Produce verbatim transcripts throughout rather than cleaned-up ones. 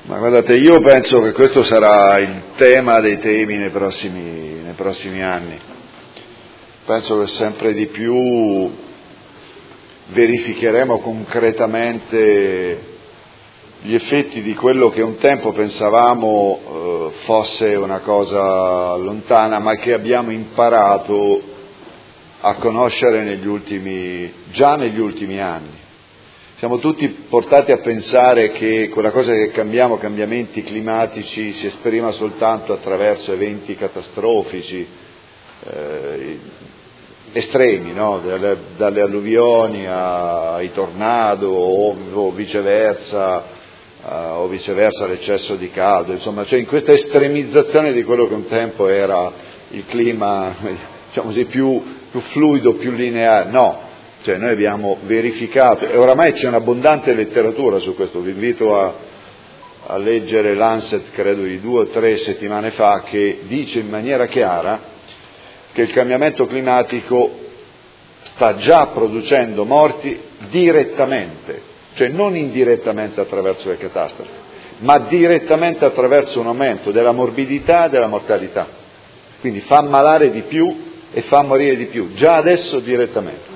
Ma guardate, io penso che questo sarà il tema dei temi nei prossimi, nei prossimi anni. Penso che sempre di più verificheremo concretamente gli effetti di quello che un tempo pensavamo eh, fosse una cosa lontana, ma che abbiamo imparato a conoscere negli ultimi, già negli ultimi anni. Siamo tutti portati a pensare che quella cosa che cambiamo, cambiamenti climatici, si esprima soltanto attraverso eventi catastrofici, eh, estremi, no? dalle, dalle alluvioni ai tornado o, o viceversa, uh, o viceversa l'eccesso di caldo, insomma, cioè in questa estremizzazione di quello che un tempo era il clima, diciamo così, più, più fluido, più lineare, no. Cioè noi abbiamo verificato, e oramai c'è un'abbondante letteratura su questo, vi invito a, a leggere Lancet, credo di due o tre settimane fa, che dice in maniera chiara che il cambiamento climatico sta già producendo morti direttamente, cioè non indirettamente attraverso le catastrofi, ma direttamente attraverso un aumento della morbidità e della mortalità. Quindi fa ammalare di più e fa morire di più, già adesso direttamente.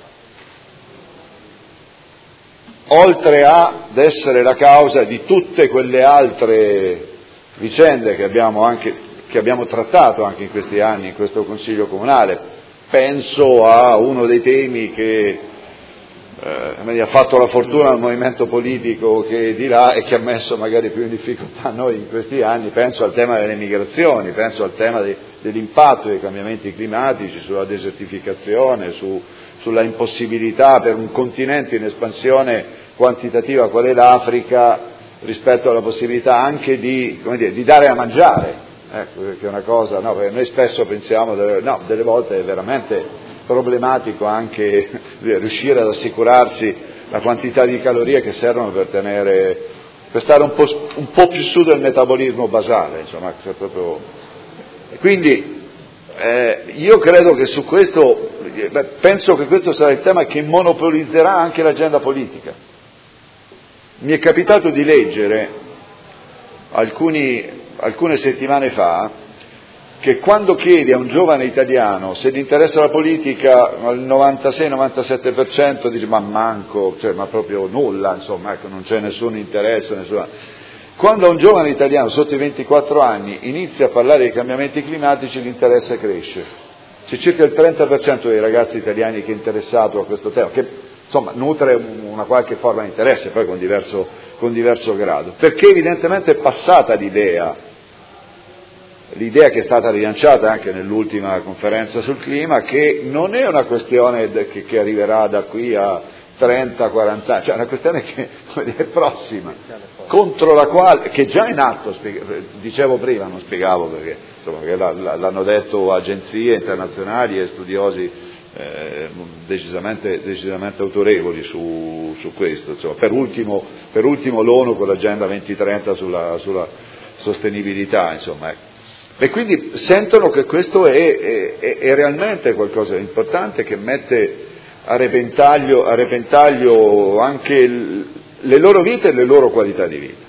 Oltre ad essere la causa di tutte quelle altre vicende che abbiamo, anche, che abbiamo trattato anche in questi anni in questo Consiglio Comunale. Penso a uno dei temi che eh, ha fatto la fortuna al movimento politico che di là e che ha messo magari più in difficoltà noi in questi anni, penso al tema delle migrazioni, penso al tema dei, dell'impatto dei cambiamenti climatici sulla desertificazione, su, sulla impossibilità per un continente in espansione quantitativa qual è l'Africa rispetto alla possibilità anche di, come dire, di dare a mangiare, ecco, che è una cosa, no, perché noi spesso pensiamo, delle, no, delle volte è veramente problematico anche riuscire ad assicurarsi la quantità di calorie che servono per tenere, per stare un po', un po' più su del metabolismo basale, insomma, cioè proprio. Quindi eh, io credo che su questo, beh, penso che questo sarà il tema che monopolizzerà anche l'agenda politica. Mi è capitato di leggere alcuni, alcune settimane fa che quando chiedi a un giovane italiano se gli interessa la politica, al novantasei novantasette per cento dice ma manco, cioè ma proprio nulla, insomma, ecco, non c'è nessun interesse, nessuna. Quando a un giovane italiano sotto i ventiquattro anni inizia a parlare di cambiamenti climatici, l'interesse cresce. C'è circa il trenta per cento dei ragazzi italiani che è interessato a questo tema, che insomma nutre una qualche forma di interesse, poi con diverso, con diverso grado, perché evidentemente è passata l'idea, l'idea che è stata rilanciata anche nell'ultima conferenza sul clima, che non è una questione che, che arriverà da qui a trenta quaranta anni, cioè è una questione che è prossima, contro la quale, che è già in atto, dicevo prima, non spiegavo perché, insomma, perché l'hanno detto agenzie internazionali e studiosi Eh, decisamente, decisamente autorevoli su, su questo, insomma, per ultimo, per ultimo l'ONU con l'agenda duemilatrenta sulla, sulla sostenibilità, insomma, ecco. E quindi sentono che questo è, è, è realmente qualcosa di importante che mette a repentaglio, a repentaglio anche il, le loro vite e le loro qualità di vita.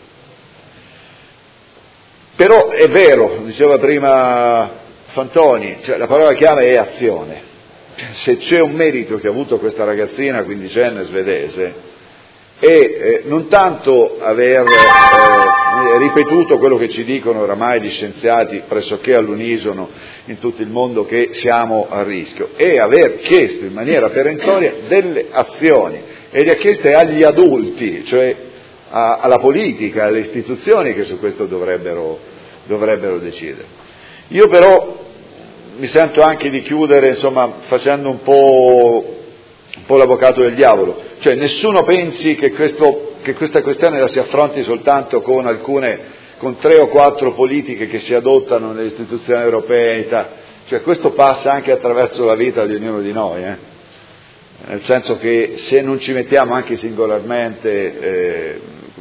Però è vero, diceva prima Fantoni, cioè la parola chiave è azione. Se c'è un merito che ha avuto questa ragazzina quindicenne svedese è eh, non tanto aver eh, ripetuto quello che ci dicono oramai gli scienziati pressoché all'unisono in tutto il mondo, che siamo a rischio, è aver chiesto in maniera perentoria delle azioni, e le ha chieste agli adulti, cioè a, alla politica, alle istituzioni che su questo dovrebbero, dovrebbero decidere. Io però mi sento anche di chiudere, insomma, facendo un po', un po' l'avvocato del diavolo, cioè nessuno pensi che, questo, che questa questione la si affronti soltanto con alcune, con tre o quattro politiche che si adottano nelle istituzioni europee, cioè questo passa anche attraverso la vita di ognuno di noi, eh? Nel senso che se non ci mettiamo anche singolarmente, eh,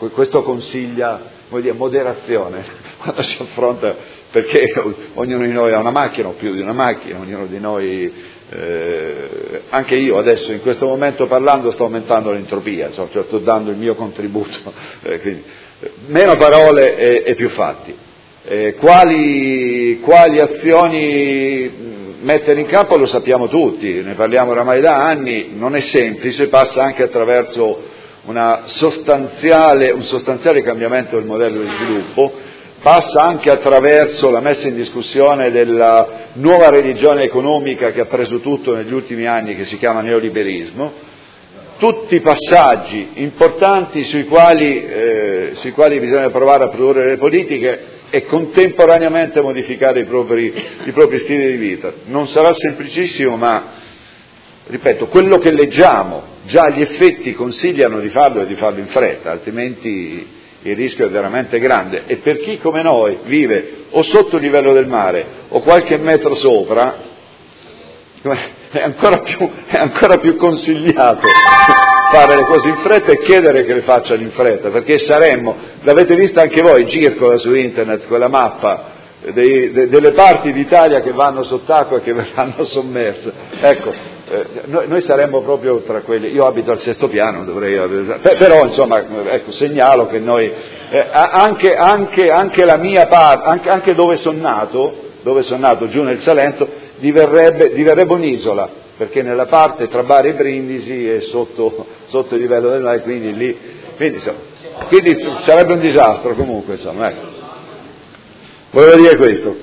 questo consiglia, vuol dire, moderazione quando si affronta, perché ognuno di noi ha una macchina o più di una macchina, ognuno di noi, eh, anche io adesso in questo momento parlando sto aumentando l'entropia, insomma, cioè sto dando il mio contributo, eh, quindi, meno parole e, e più fatti. Eh, quali, quali azioni mettere in campo lo sappiamo tutti, ne parliamo oramai da anni, non è semplice, passa anche attraverso una sostanziale, un sostanziale cambiamento del modello di sviluppo, passa anche attraverso la messa in discussione della nuova religione economica che ha preso tutto negli ultimi anni, che si chiama neoliberismo, tutti passaggi importanti sui quali, eh, sui quali bisogna provare a produrre le politiche e contemporaneamente modificare i propri, i propri stili di vita. Non sarà semplicissimo, ma, ripeto, quello che leggiamo, già gli effetti consigliano di farlo e di farlo in fretta, altrimenti il rischio è veramente grande. E per chi come noi vive o sotto il livello del mare o qualche metro sopra, è ancora più, è ancora più consigliato fare le cose in fretta e chiedere che le facciano in fretta, perché saremmo, l'avete vista anche voi, circola su internet quella mappa dei, de, delle parti d'Italia che vanno sott'acqua e che verranno sommerse, ecco, eh, noi, noi saremmo proprio tra quelli, io abito al sesto piano, dovrei, però insomma, ecco, segnalo che noi, eh, anche, anche, anche la mia parte, anche, anche dove sono nato, dove sono nato, giù nel Salento, diverrebbe, diverrebbe un'isola, perché nella parte tra Bari e Brindisi è sotto, sotto il livello del mare, quindi lì, quindi, insomma, quindi sarebbe un disastro comunque, insomma, ecco. Volevo dire questo.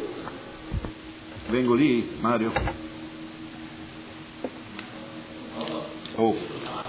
Vengo lì, Mario? Oh.